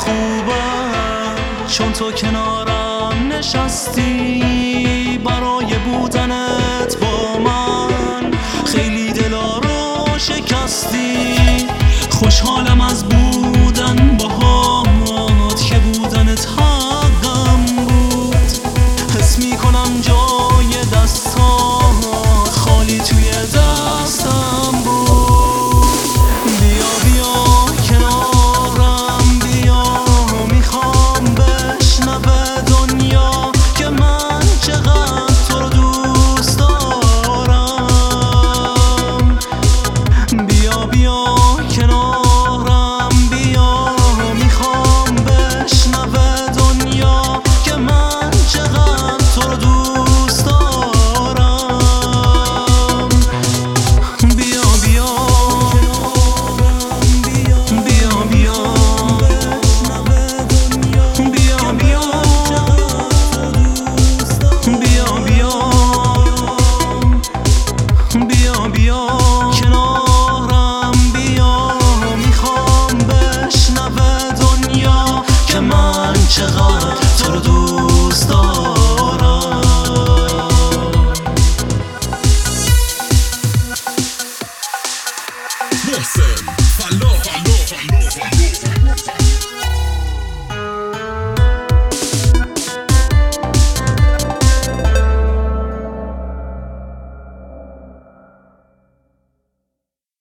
خوبم چون تو کنارم نشستی، برای بودنت با من خیلی دلا رو شکستی. خوشحالم از بودن باهات که بودنت حقم بود. حس میکنم جای دستات خالی توی دستم بود. بیا بیا کنارم بیا، میخوام بشنوه دنیا که من چقدر تو رو دوست دارم. بیا بیا کنارم بیا، میخوام بشنوه دنیا که من چقدر تو رو دوست دارم. بیا بیا بیا بیا بیا بیا بیا بیا کنارم بیا، میخوام بشنوه دنیا که من چقدر تو رو دوست دارم. محسن فلاح